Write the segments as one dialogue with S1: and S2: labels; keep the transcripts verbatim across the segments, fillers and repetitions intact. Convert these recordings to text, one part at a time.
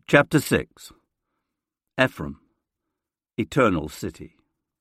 S1: Chapter six. Ephraim, Eternal City.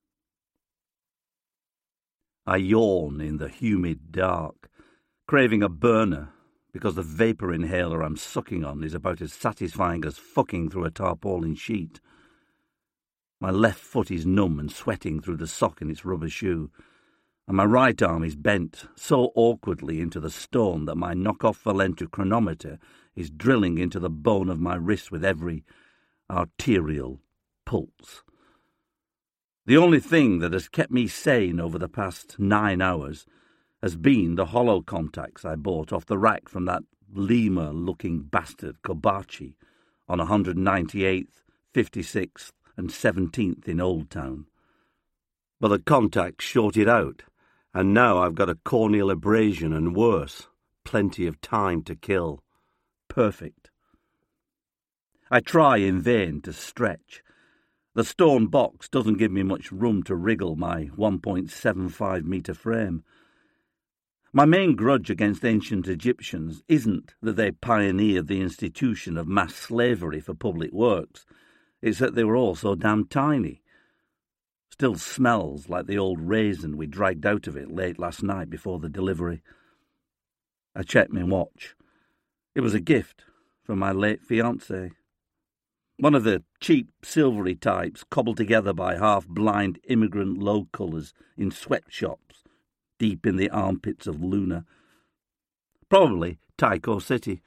S1: I yawn in the humid dark, craving a burner, because the vapour inhaler I'm sucking on is about as satisfying as fucking through a tarpaulin sheet. My left foot is numb and sweating through the sock in its rubber shoe, and my right arm is bent so awkwardly into the stone that my knock-off Valento chronometer is drilling into the bone of my wrist with every arterial pulse. The only thing that has kept me sane over the past nine hours has been the hollow contacts I bought off the rack from that lemur-looking bastard Kobachi on one hundred ninety-eighth, fifty-sixth and seventeenth in Old Town. But the contacts shorted out, and now I've got a corneal abrasion and worse. Plenty of time to kill. Perfect. I try in vain to stretch. The stone box doesn't give me much room to wriggle my one point seven five metre frame. My main grudge against ancient Egyptians isn't that they pioneered the institution of mass slavery for public works. It's that they were all so damn tiny. Still smells like the old raisin we dragged out of it late last night before the delivery. I checked my watch. It was a gift from my late fiancée. One of the cheap, silvery types cobbled together by half-blind immigrant low-colours in sweatshops deep in the armpits of Luna. Probably Tycho City.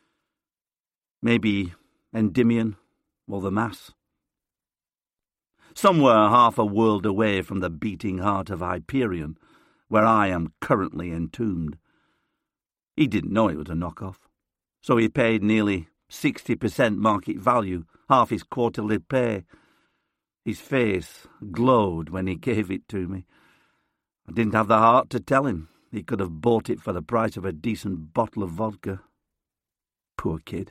S1: Maybe Endymion or the Mass. Somewhere half a world away from the beating heart of Hyperion, where I am currently entombed. He didn't know it was a knockoff, so he paid nearly sixty percent market value, half his quarterly pay. His face glowed when he gave it to me. I didn't have the heart to tell him he could have bought it for the price of a decent bottle of vodka. Poor kid.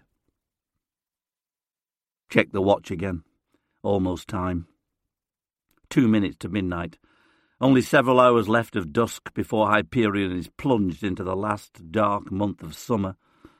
S1: Checked the watch again. Almost time. Two minutes to midnight. Only several hours left of dusk before Hyperion is plunged into the last dark month of summer.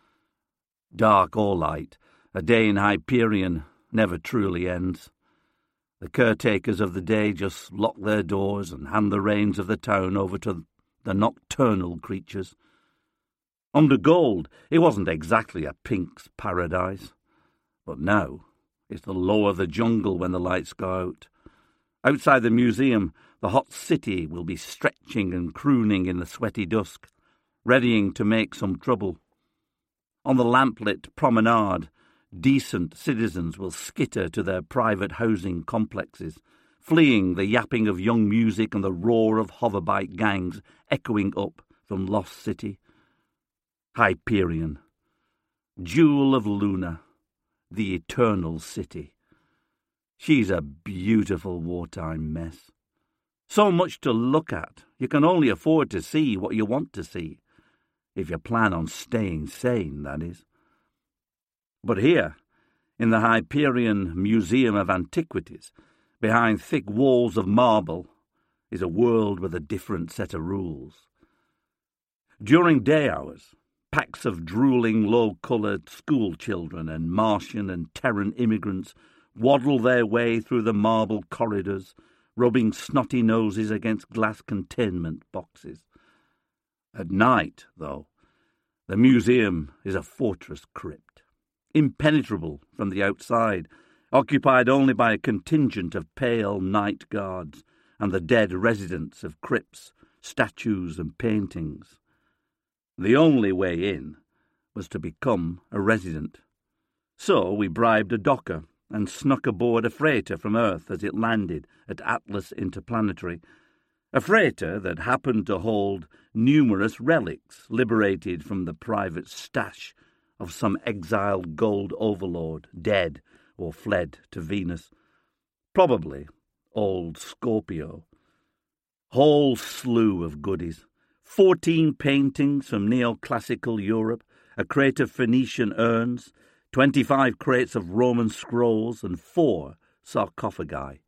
S1: Dark or light, a day in Hyperion never truly ends. The caretakers of the day just lock their doors and hand the reins of the town over to the nocturnal creatures. Under Gold, it wasn't exactly a pink's paradise. But now, it's the law of the jungle when the lights go out. Outside the museum, the hot city will be stretching and crooning in the sweaty dusk, readying to make some trouble. On the lamplit promenade, decent citizens will skitter to their private housing complexes, fleeing the yapping of young music and the roar of hoverbike gangs echoing up from Lost City. Hyperion, jewel of Luna, the Eternal City. She's a beautiful wartime mess. So much to look at, you can only afford to see what you want to see. If you plan on staying sane, that is. But here, in the Hyperion Museum of Antiquities, behind thick walls of marble, is a world with a different set of rules. During day hours, packs of drooling, low-coloured school children and Martian and Terran immigrants waddle their way through the marble corridors, rubbing snotty noses against glass containment boxes. At night, though, the museum is a fortress crypt, impenetrable from the outside, occupied only by a contingent of pale night guards and the dead residents of crypts, statues and paintings. The only way in was to become a resident. So we bribed a docker and snuck aboard a freighter from Earth as it landed at Atlas Interplanetary, a freighter that happened to hold numerous relics liberated from the private stash of some exiled gold overlord, dead or fled to Venus. Probably old Scorpio. Whole slew of goodies. Fourteen paintings from neoclassical Europe, a crate of Phoenician urns, twenty-five crates of Roman scrolls, and four sarcophagi.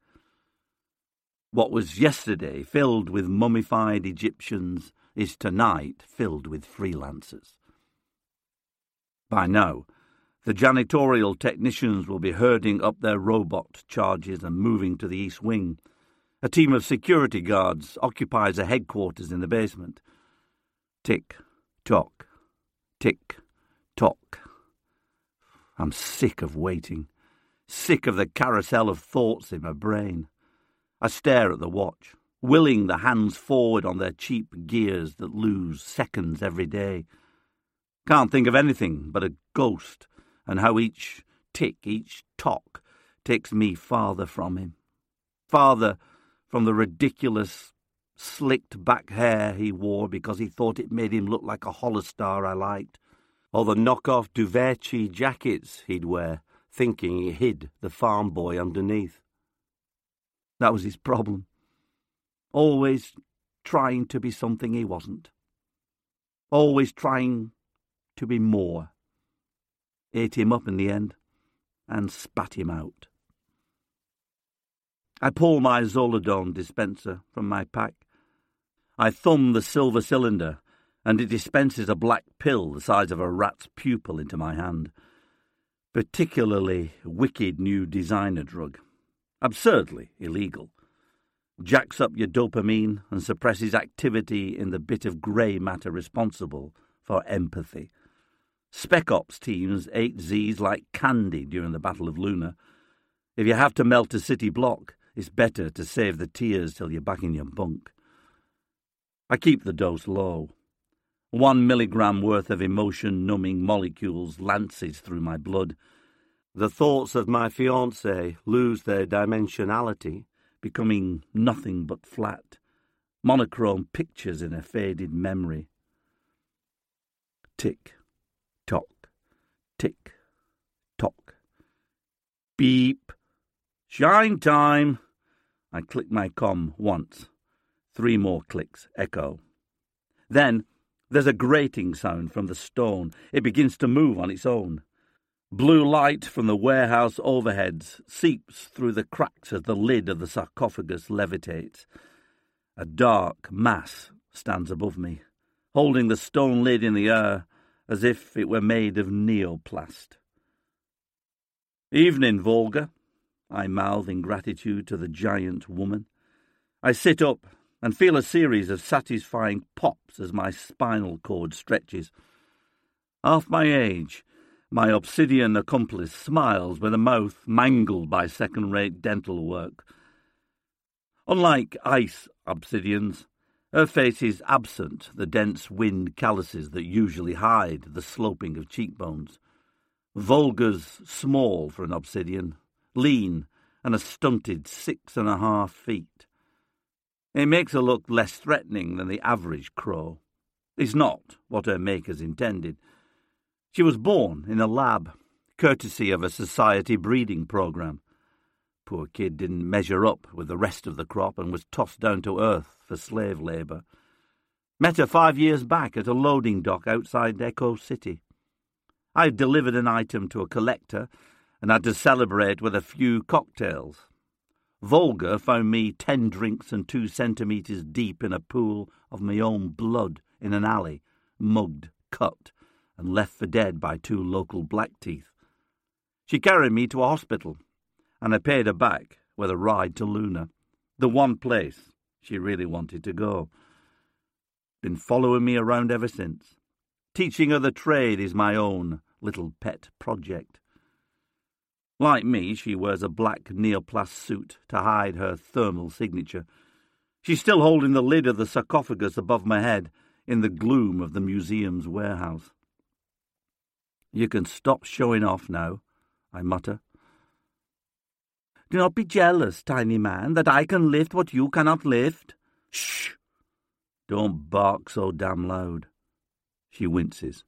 S1: What was yesterday filled with mummified Egyptians is tonight filled with freelancers. By now, The janitorial technicians will be herding up their robot charges and moving to the east wing. A team of security guards occupies a headquarters in the basement. Tick, tock, tick, tock. I'm sick of waiting, sick of the carousel of thoughts in my brain. I stare at the watch, willing the hands forward on their cheap gears that lose seconds every day. Can't think of anything but a ghost and how each tick, each tock, takes me farther from him. Farther from the ridiculous, slicked-back hair he wore because he thought it made him look like a Hollister I liked, or the knock-off Duverchi jackets he'd wear, thinking he hid the farm boy underneath. That was his problem. Always trying to be something he wasn't. Always trying to be more. Ate him up in the end and spat him out. I pull my Zolodone dispenser from my pack. I thumb the silver cylinder, and it dispenses a black pill the size of a rat's pupil into my hand. Particularly wicked new designer drug. Absurdly illegal. Jacks up your dopamine and suppresses activity in the bit of grey matter responsible for empathy. Spec Ops teams ate Z's like candy during the Battle of Luna. If you have to melt a city block, it's better to save the tears till you're back in your bunk. I keep the dose low. One milligram worth of emotion-numbing molecules lances through my blood. The thoughts of my fiancée lose their dimensionality, becoming nothing but flat, monochrome pictures in a faded memory. Tick, tock, tick, tock. Beep. Shine time. I click my comm once. Three more clicks, echo. Then there's a grating sound from the stone. It begins to move on its own. Blue light from the warehouse overheads seeps through the cracks as the lid of the sarcophagus levitates. A dark mass stands above me, holding the stone lid in the air as if it were made of neoplast. Evening, Volga, I mouth in gratitude to the giant woman. I sit up and feel a series of satisfying pops as my spinal cord stretches. Half my age, my obsidian accomplice smiles with a mouth mangled by second-rate dental work. Unlike ice obsidians, her face is absent the dense wind calluses that usually hide the sloping of cheekbones. Volga's small for an obsidian, lean and a stunted six and a half feet. It makes her look less threatening than the average crow. It's not what her makers intended. She was born in a lab, courtesy of a society breeding program. Poor kid didn't measure up with the rest of the crop and was tossed down to earth for slave labour. Met her five years back at a loading dock outside Echo City. I had delivered an item to a collector and had to celebrate with a few cocktails. Volga found me ten drinks and two centimetres deep in a pool of my own blood in an alley, mugged, cut, and left for dead by two local blackteeth. She carried me to a hospital, and I paid her back with a ride to Luna, the one place she really wanted to go. Been following me around ever since. Teaching her the trade is my own little pet project. Like me, she wears a black neoplast suit to hide her thermal signature. She's still holding the lid of the sarcophagus above my head in the gloom of the museum's warehouse. You can stop showing off now, I mutter. Do not be jealous, tiny man, that I can lift what you cannot lift. Shh! Don't bark so damn loud. She winces.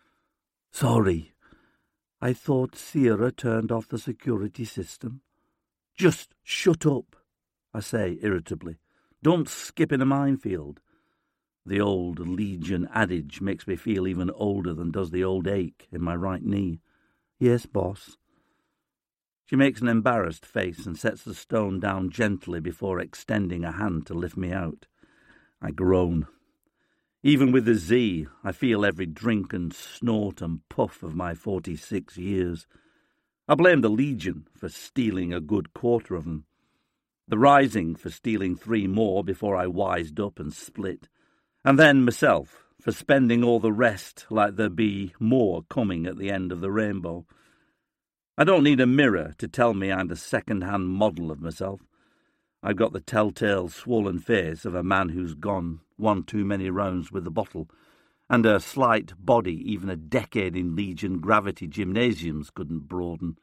S1: Sorry. I thought Sierra turned off the security system. Just shut up, I say irritably. Don't skip in a minefield. The old Legion adage makes me feel even older than does the old ache in my right knee. Yes, boss. She makes an embarrassed face and sets the stone down gently before extending a hand to lift me out. I groan. Even with the Z, I feel every drink and snort and puff of my forty-six years. I blame the Legion for stealing a good quarter of them. The Rising for stealing three more before I wised up and split. And then myself for spending all the rest like there be more coming at the end of the rainbow. I don't need a mirror to tell me I'm the second-hand model of myself. I've got the telltale swollen face of a man who's gone one too many rounds with the bottle, and a slight body even a decade in Legion gravity gymnasiums couldn't broaden.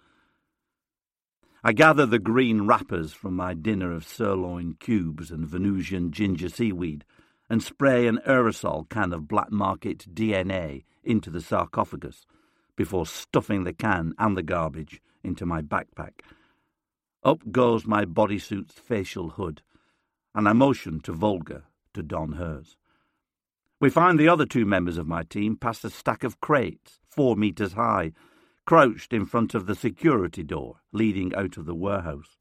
S1: I gather the green wrappers from my dinner of sirloin cubes and Venusian ginger seaweed, and spray an aerosol can of black market D N A into the sarcophagus before stuffing the can and the garbage into my backpack. Up goes my bodysuit's facial hood, and I motion to Volga to don hers. We find the other two members of my team past a stack of crates, four metres high, crouched in front of the security door leading out of the warehouse.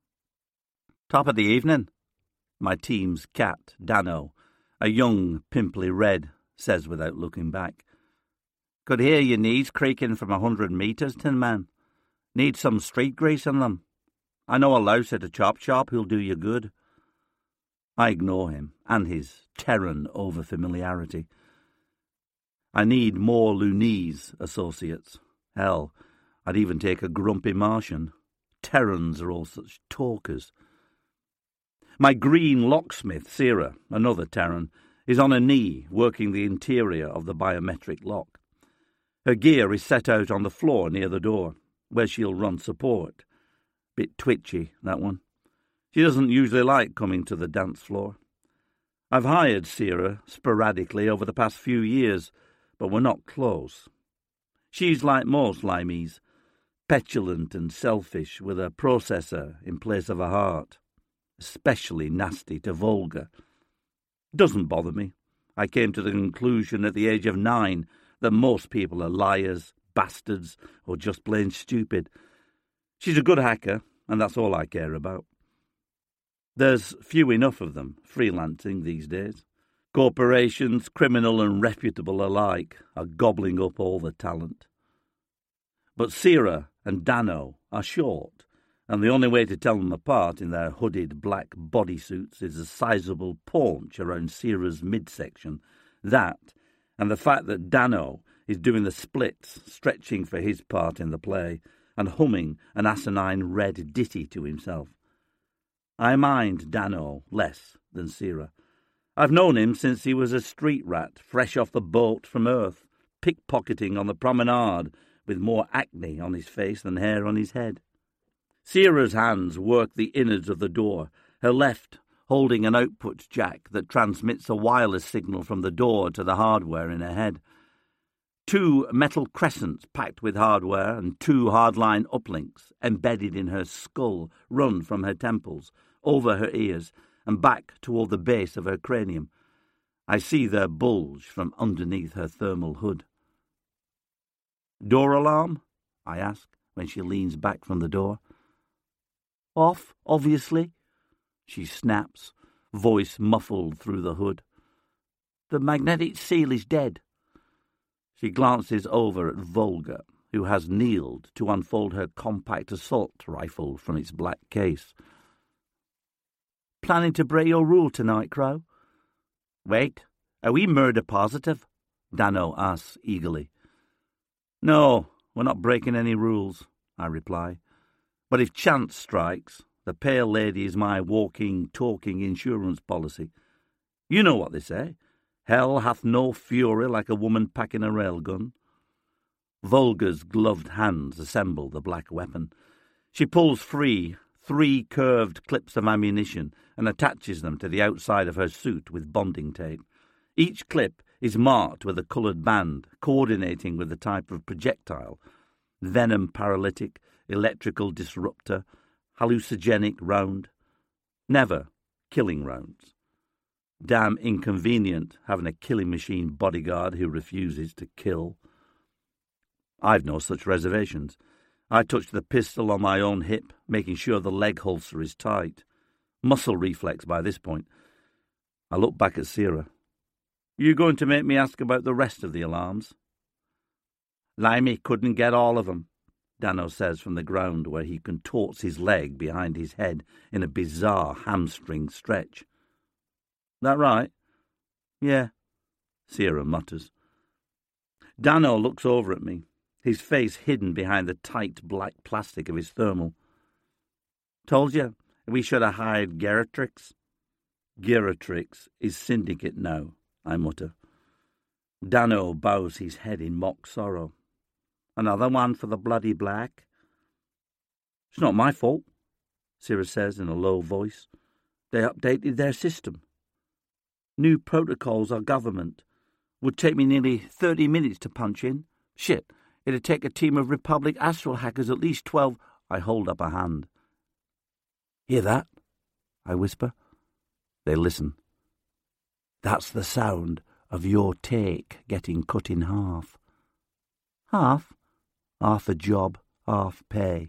S1: Top of the evening, my team's cat, Dano, a young, pimply red, says without looking back. Could hear your knees creaking from a hundred metres, Tin Man. Need some street grease in them. I know a louse at a chop shop who'll do you good. I ignore him and his Terran over-familiarity. I need more Lunese associates. Hell, I'd even take a grumpy Martian. Terrans are all such talkers. My green locksmith, Sierra, another Terran, is on a knee working the interior of the biometric lock. Her gear is set out on the floor near the door, where she'll run support. Bit twitchy, that one. She doesn't usually like coming to the dance floor. I've hired Sierra sporadically over the past few years, but we're not close. She's like most Limeys, petulant and selfish with a processor in place of a heart. Especially nasty to Volga. Doesn't bother me. I came to the conclusion at the age of nine that most people are liars, bastards, or just plain stupid. She's a good hacker, and that's all I care about. There's few enough of them freelancing these days. Corporations, criminal and reputable alike, are gobbling up all the talent. But Sierra and Dano are short, and the only way to tell them apart in their hooded black bodysuits is a sizable paunch around Sierra's midsection. That, and the fact that Dano is doing the splits, stretching for his part in the play, and humming an asinine red ditty to himself. I mind Dano less than Sierra. I've known him since he was a street rat, fresh off the boat from Earth, pickpocketing on the promenade with more acne on his face than hair on his head. Sierra's hands work the innards of the door, her left holding an output jack that transmits a wireless signal from the door to the hardware in her head. Two metal crescents packed with hardware and two hardline uplinks embedded in her skull run from her temples, over her ears, and back toward the base of her cranium. I see their bulge from underneath her thermal hood. "Door alarm?" I ask when she leans back from the door. "Off, obviously," she snaps, voice muffled through the hood. "The magnetic seal is dead." She glances over at Volga, who has kneeled to unfold her compact assault rifle from its black case. "Planning to break your rule tonight, Crow?" "Wait, are we murder positive?" Dano asks eagerly. "No, we're not breaking any rules," I reply. "But if chance strikes, the Pale Lady is my walking, talking insurance policy. You know what they say. Hell hath no fury like a woman packing a railgun." Volga's gloved hands assemble the black weapon. She pulls free three curved clips of ammunition and attaches them to the outside of her suit with bonding tape. Each clip is marked with a coloured band, coordinating with the type of projectile: venom paralytic, electrical disruptor, hallucinogenic round. Never killing rounds. Damn inconvenient having a killing machine bodyguard who refuses to kill. I've no such reservations. I touch the pistol on my own hip, making sure the leg holster is tight. Muscle reflex by this point. I look back at Sierra. You going to make me ask about the rest of the alarms? Limey couldn't get all of them, Dano says from the ground where he contorts his leg behind his head in a bizarre hamstring stretch. That right? Yeah, Sierra mutters. Dano looks over at me, his face hidden behind the tight black plastic of his thermal. Told you, we should have hired Geratrix. Geratrix is syndicate now, I mutter. Dano bows his head in mock sorrow. Another one for the bloody black. It's not my fault, Sierra says in a low voice. They updated their system. New protocols are government. Would take me nearly thirty minutes to punch in. Shit, it'd take a team of Republic Astral hackers at least twelve... I hold up a hand. Hear that? I whisper. They listen. That's the sound of your take getting cut in half. Half? Half a job, half pay.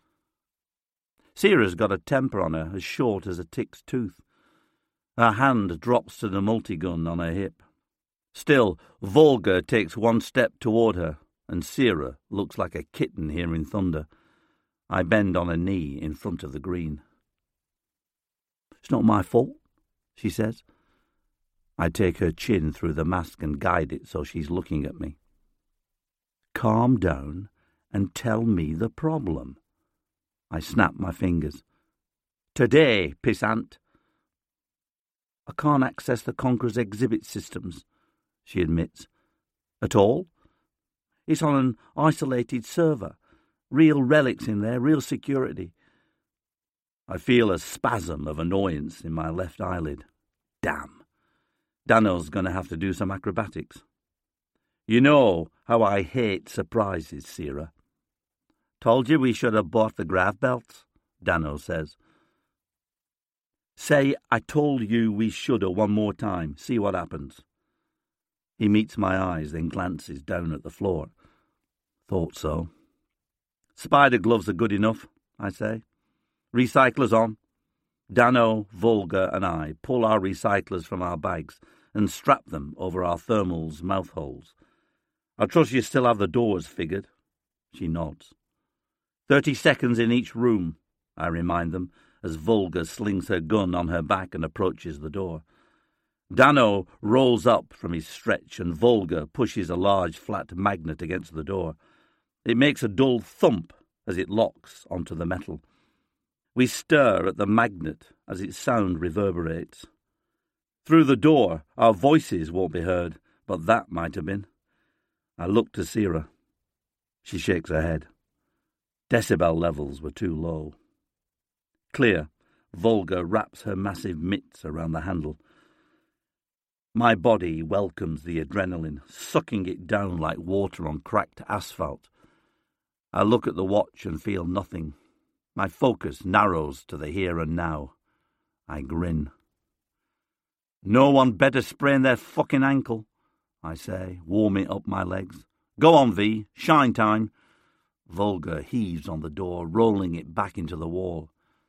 S1: Sierra's got a temper on her as short as a tick's tooth. Her hand drops to the multi-gun on her hip. Still, Volga takes one step toward her, and Sierra looks like a kitten hearing thunder. I bend on a knee in front of the green. It's not my fault, she says. I take her chin through the mask and guide it so she's looking at me. Calm down and tell me the problem. I snap my fingers. Today, pissant. I can't access the Conqueror's exhibit systems, she admits. At all? It's on an isolated server. Real relics in there, real security. I feel a spasm of annoyance in my left eyelid. Damn. Dano's going to have to do some acrobatics. You know how I hate surprises, Sierra. Told you we should have bought the grav belts, Dano says. Say I told you we should have one more time. See what happens. He meets my eyes, then glances down at the floor. Thought so. Spider gloves are good enough, I say. Recyclers on. Dano, Volga and I pull our recyclers from our bags and strap them over our thermals' mouth holes. I trust you still have the doors figured. She nods. Thirty seconds in each room, I remind them, as Volga slings her gun on her back and approaches the door. Dano rolls up from his stretch and Volga pushes a large flat magnet against the door. It makes a dull thump as it locks onto the metal. We stir at the magnet as its sound reverberates. Through the door, our voices won't be heard, but that might have been. I look to Sierra. She shakes her head. Decibel levels were too low. Clear, Volga wraps her massive mitts around the handle. My body welcomes the adrenaline, sucking it down like water on cracked asphalt. I look at the watch and feel nothing. My focus narrows to the here and now. I grin. No one better sprain their fucking ankle, I say, warming up my legs. Go on, V. Shine time. Volga heaves on the door, rolling it back into the wall.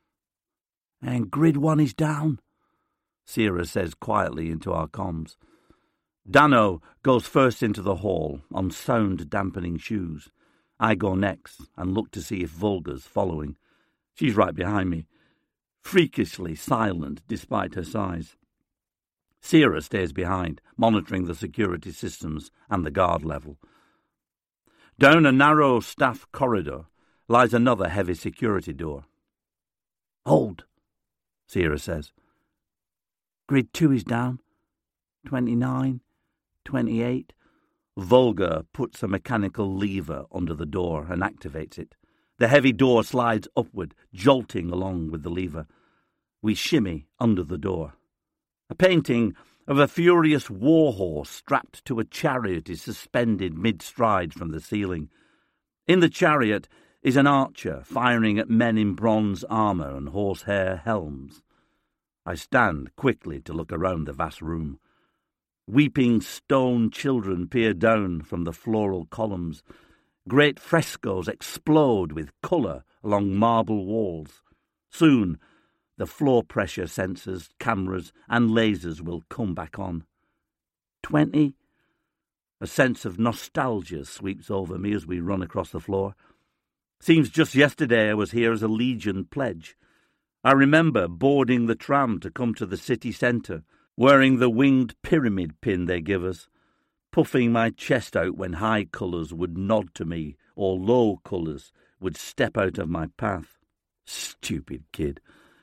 S1: And grid one is down, Sierra says quietly into our comms. Dano goes first into the hall on sound-dampening shoes. I go next and look to see if Volga's following. She's right behind me, freakishly silent despite her size. Sierra stays behind, monitoring the security systems and the guard level. Down a narrow staff corridor lies another heavy security door. Hold, Sierra says. Grid two is down. Twenty-nine, twenty-eight. Volga puts a mechanical lever under the door and activates it. The heavy door slides upward, jolting along with the lever. We shimmy under the door. A painting of a furious warhorse strapped to a chariot is suspended mid-stride from the ceiling. In the chariot is an archer firing at men in bronze armour and horsehair helms. I stand quickly to look around the vast room. Weeping stone children peer down from the floral columns. Great frescoes explode with colour along marble walls. Soon, the floor pressure sensors, cameras and lasers will come back on. Twenty? A sense of nostalgia sweeps over me as we run across the floor. Seems just yesterday I was here as a Legion pledge. I remember boarding the tram to come to the city centre, wearing the winged pyramid pin they give us, puffing my chest out when high colours would nod to me or low colours would step out of my path. Stupid kid.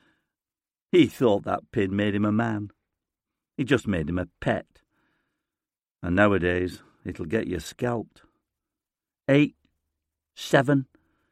S1: He thought that pin made him a man. It just made him a pet. And nowadays, it'll get you scalped. Eight, seven.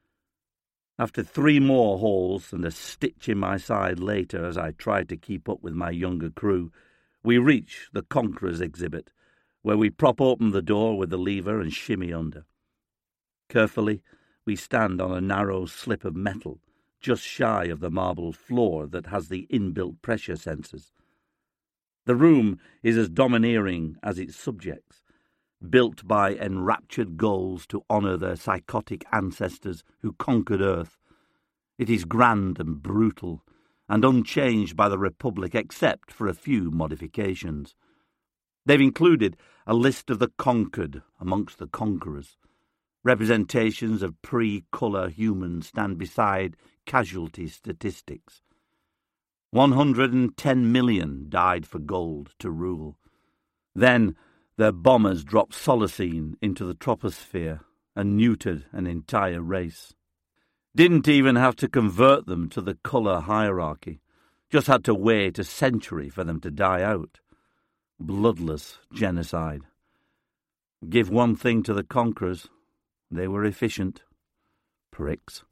S1: After three more holes and a stitch in my side later as I tried to keep up with my younger crew, we reach the Conquerors exhibit, where we prop open the door with the lever and shimmy under. Carefully, we stand on a narrow slip of metal, just shy of the marble floor that has the inbuilt pressure sensors. The room is as domineering as its subjects, built by enraptured goals to honour their psychotic ancestors who conquered Earth. It is grand and brutal, and unchanged by the Republic except for a few modifications. They've included a list of the conquered amongst the conquerors. Representations of pre-colour humans stand beside casualty statistics. One hundred and ten million died for gold to rule. Then their bombers dropped Solacene into the troposphere and neutered an entire race. Didn't even have to convert them to the colour hierarchy. Just had to wait a century for them to die out. Bloodless genocide. Give one thing to the conquerors. They were efficient. Pricks.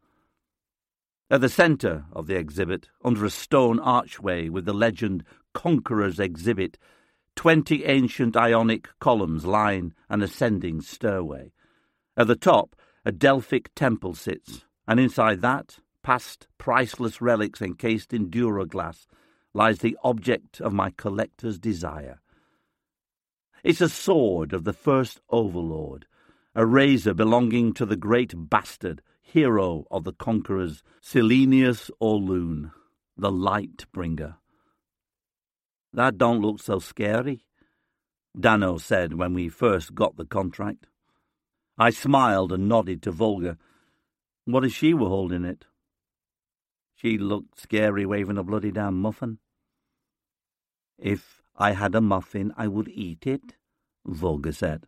S1: At the centre of the exhibit, under a stone archway with the legend Conquerors Exhibit, twenty ancient Ionic columns line an ascending stairway. At the top, a Delphic temple sits, and inside that, past priceless relics encased in duraglass, lies the object of my collector's desire. It's a sword of the first overlord, a razor belonging to the great bastard, hero of the conquerors, Silenius Orlune, the light bringer. That don't look so scary, Dano said when we first got the contract. I smiled and nodded to Volga. What if she were holding it? She looked scary waving a bloody damn muffin. If I had a muffin, I would eat it, Volga said.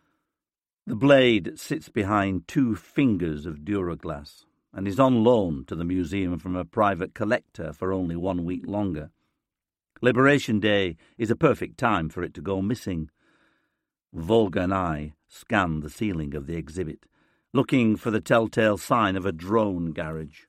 S1: The blade sits behind two fingers of duraglass and is on loan to the museum from a private collector for only one week longer. Liberation Day is a perfect time for it to go missing. Volga and I scanned the ceiling of the exhibit, looking for the telltale sign of a drone garage.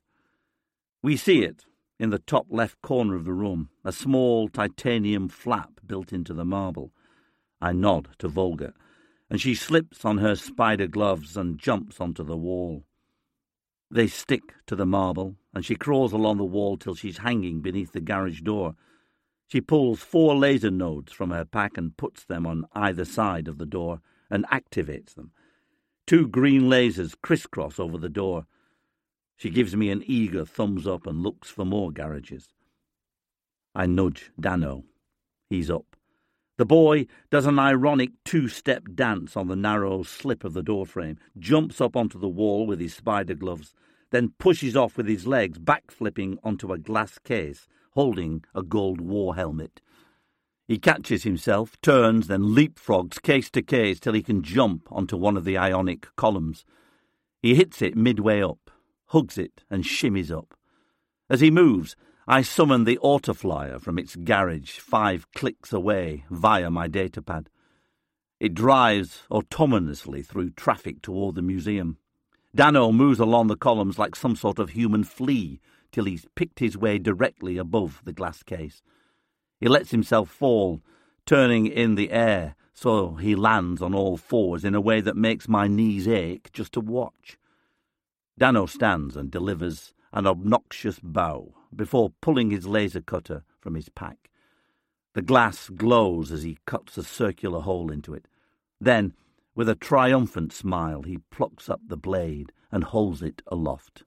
S1: We see it in the top left corner of the room, a small titanium flap built into the marble. I nod to Volga, and she slips on her spider gloves and jumps onto the wall. They stick to the marble, and she crawls along the wall till she's hanging beneath the garage door. She pulls four laser nodes from her pack and puts them on either side of the door and activates them. Two green lasers crisscross over the door. She gives me an eager thumbs up and looks for more garages. I nudge Dano. He's up. The boy does an ironic two-step dance on the narrow slip of the doorframe, jumps up onto the wall with his spider gloves, then pushes off with his legs, backflipping onto a glass case, holding a gold war helmet. He catches himself, turns, then leapfrogs case to case till he can jump onto one of the Ionic columns. He hits it midway up, hugs it, and shimmies up. As he moves, I summon the autoflyer from its garage five clicks away via my datapad. It drives autonomously through traffic toward the museum. Dano moves along the columns like some sort of human flea till he's picked his way directly above the glass case. He lets himself fall, turning in the air, so he lands on all fours in a way that makes my knees ache just to watch. Dano stands and delivers an obnoxious bow before pulling his laser cutter from his pack. The glass glows as he cuts a circular hole into it. Then, with a triumphant smile, he plucks up the blade and holds it aloft.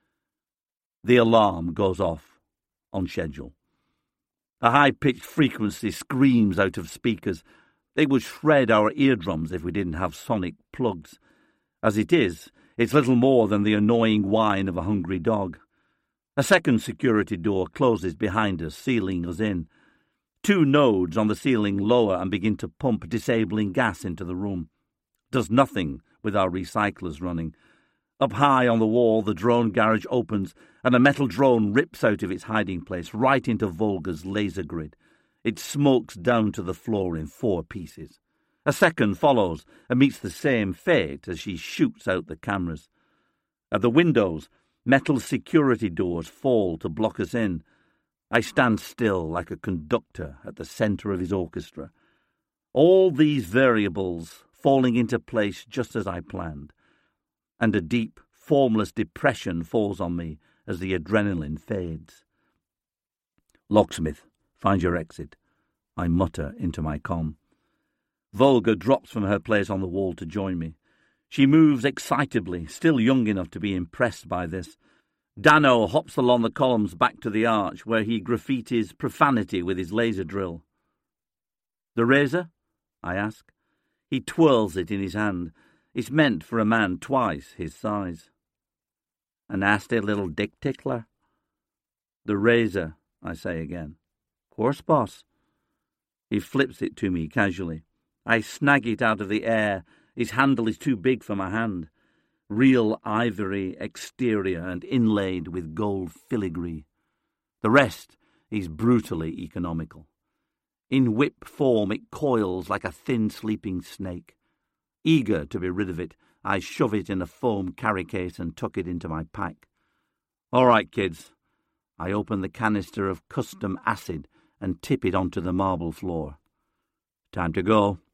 S1: The alarm goes off on schedule. A high-pitched frequency screams out of speakers. It would shred our eardrums if we didn't have sonic plugs. As it is, it's little more than the annoying whine of a hungry dog. A second security door closes behind us, sealing us in. Two nodes on the ceiling lower and begin to pump disabling gas into the room. Does nothing with our recyclers running. Up high on the wall, the drone garage opens and a metal drone rips out of its hiding place right into Volga's laser grid. It smokes down to the floor in four pieces. A second follows and meets the same fate as she shoots out the cameras. At the windows, metal security doors fall to block us in. I stand still like a conductor at the centre of his orchestra. All these variables falling into place just as I planned. And a deep, formless depression falls on me as the adrenaline fades. Locksmith, find your exit, I mutter into my comm. Volga drops from her place on the wall to join me. She moves excitably, still young enough to be impressed by this. Dano hops along the columns back to the arch, where he graffitis profanity with his laser drill. The razor? I ask. He twirls it in his hand. It's meant for a man twice his size. A nasty little dick tickler? The razor, I say again. Course, boss. He flips it to me casually. I snag it out of the air. His handle is too big for my hand. Real ivory exterior and inlaid with gold filigree. The rest is brutally economical. In whip form it coils like a thin sleeping snake. Eager to be rid of it, I shove it in a foam carry case and tuck it into my pack. All right, kids. I open the canister of custom acid and tip it onto the marble floor. Time to go.